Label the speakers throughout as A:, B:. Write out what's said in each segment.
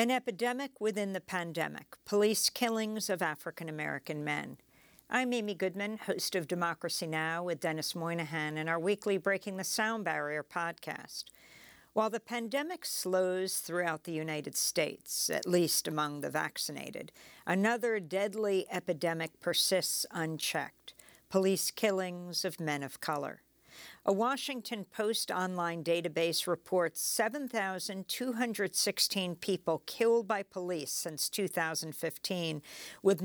A: An epidemic within the pandemic, police killings of African American men. I'm Amy Goodman, host of Democracy Now! With Dennis Moynihan and our weekly Breaking the Sound Barrier podcast. While the pandemic slows throughout the United States, at least among the vaccinated, another deadly epidemic persists unchecked: police killings of men of color. A Washington Post online database reports 7,216 people killed by police since 2015, with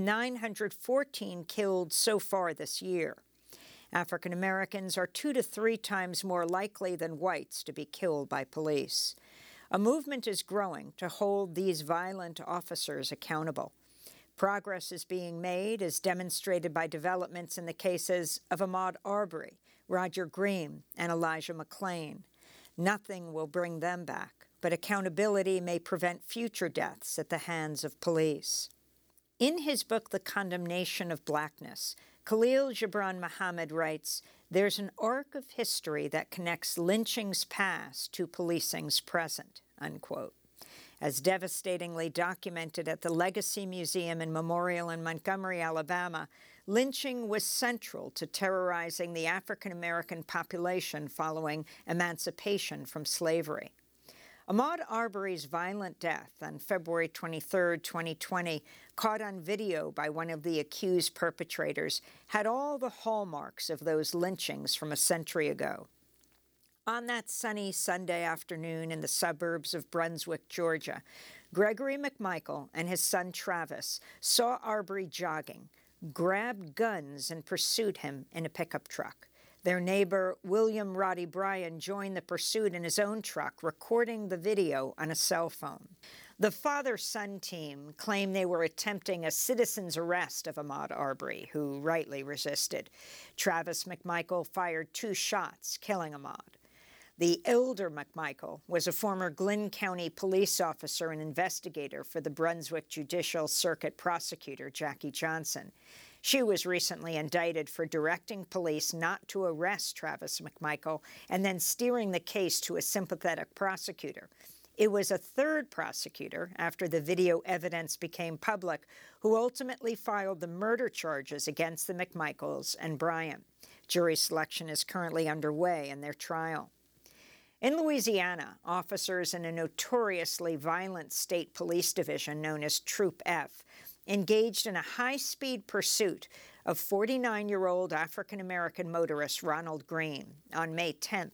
A: 914 killed so far this year. African Americans are 2 to 3 times more likely than whites to be killed by police. A movement is growing to hold these violent officers accountable. Progress is being made, as demonstrated by developments in the cases of Ahmaud Arbery, Roger Green, and Elijah McClain. Nothing will bring them back, but accountability may prevent future deaths at the hands of police. In his book, The Condemnation of Blackness, Khalil Gibran Muhammad writes, "There's an arc of history that connects lynching's past to policing's present," unquote. As devastatingly documented at the Legacy Museum and Memorial in Montgomery, Alabama, lynching was central to terrorizing the African American population following emancipation from slavery. Ahmaud Arbery's violent death on February 23, 2020, caught on video by one of the accused perpetrators, had all the hallmarks of those lynchings from a century ago. On that sunny Sunday afternoon in the suburbs of Brunswick, Georgia, Gregory McMichael and his son Travis saw Arbery jogging, grabbed guns, and pursued him in a pickup truck. Their neighbor, William Roddy Bryan, joined the pursuit in his own truck, recording the video on a cell phone. The father-son team claimed they were attempting a citizen's arrest of Ahmaud Arbery, who rightly resisted. Travis McMichael fired 2 shots, killing Ahmaud. The elder McMichael was a former Glynn County police officer and investigator for the Brunswick Judicial Circuit prosecutor, Jackie Johnson. She was recently indicted for directing police not to arrest Travis McMichael and then steering the case to a sympathetic prosecutor. It was a third prosecutor, after the video evidence became public, who ultimately filed the murder charges against the McMichaels and Bryan. Jury selection is currently underway in their trial. In Louisiana, officers in a notoriously violent state police division known as Troop F engaged in a high-speed pursuit of 49-year-old African-American motorist Ronald Green on May 10,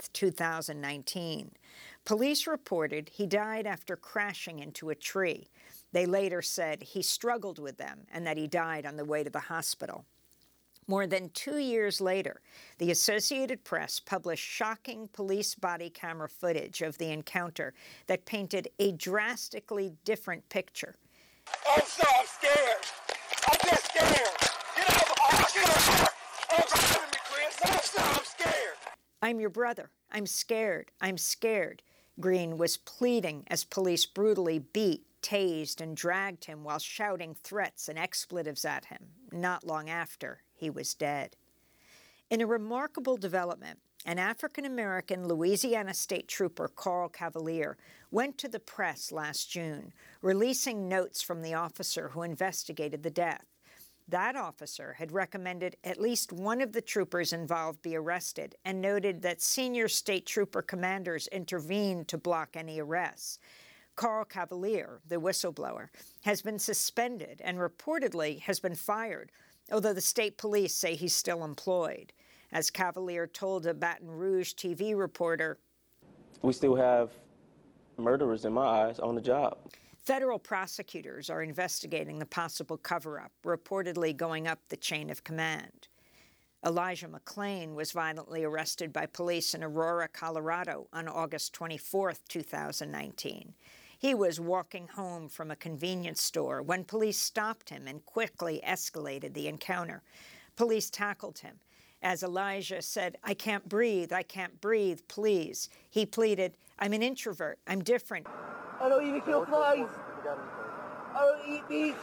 A: 2019. Police reported he died after crashing into a tree. They later said he struggled with them and that he died on the way to the hospital. More than 2 years later, the Associated Press published shocking police body camera footage of the encounter that painted a drastically different picture.
B: I'm scared. I'm just scared. Get out I'm scared.
A: I'm your brother. I'm scared. I'm scared. Green was pleading as police brutally beat, tased, and dragged him while shouting threats and expletives at him. Not long after, he was dead. In a remarkable development, an African-American Louisiana State Trooper, Carl Cavalier, went to the press last June, releasing notes from the officer who investigated the death. That officer had recommended at least one of the troopers involved be arrested and noted that senior state trooper commanders intervened to block any arrests. Carl Cavalier, the whistleblower, has been suspended and reportedly has been fired, although the state police say he's still employed. As Cavalier told a Baton Rouge TV reporter,
C: "We still have murderers, in my eyes, on the job."
A: Federal prosecutors are investigating the possible cover-up, reportedly going up the chain of command. Elijah McClain was violently arrested by police in Aurora, Colorado on August 24, 2019. He was walking home from a convenience store when police stopped him and quickly escalated the encounter. Police tackled him. As Elijah said, I can't breathe, please." He pleaded, "I'm an introvert, I'm different.
B: I don't even kill flies. I don't eat meat.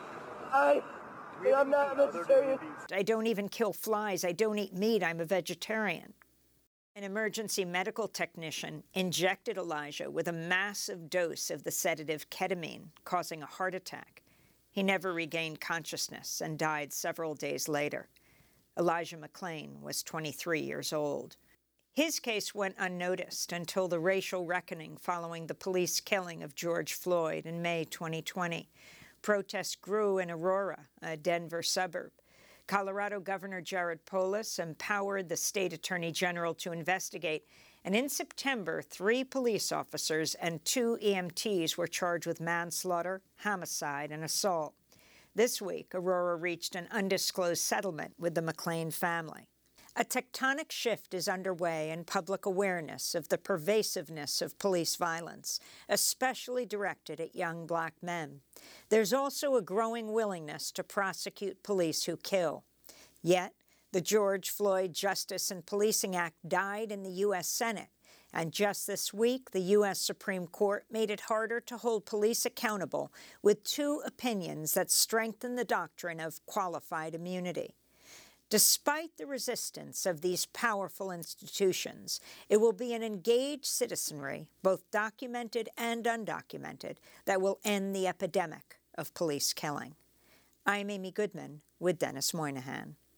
B: I'm not a vegetarian.
A: I don't even kill flies, I don't eat meat, I'm a vegetarian." An emergency medical technician injected Elijah with a massive dose of the sedative ketamine, causing a heart attack. He never regained consciousness and died several days later. Elijah McClain was 23 years old. His case went unnoticed until the racial reckoning following the police killing of George Floyd in May 2020. Protests grew in Aurora, a Denver suburb. Colorado Governor Jared Polis empowered the state attorney general to investigate, and in September, 3 police officers and 2 EMTs were charged with manslaughter, homicide, and assault. This week, Aurora reached an undisclosed settlement with the McClain family. A tectonic shift is underway in public awareness of the pervasiveness of police violence, especially directed at young black men. There's also a growing willingness to prosecute police who kill. Yet, the George Floyd Justice and Policing Act died in the U.S. Senate, and just this week, the U.S. Supreme Court made it harder to hold police accountable with 2 opinions that strengthen the doctrine of qualified immunity. Despite the resistance of these powerful institutions, it will be an engaged citizenry, both documented and undocumented, that will end the epidemic of police killing. I'm Amy Goodman with Dennis Moynihan.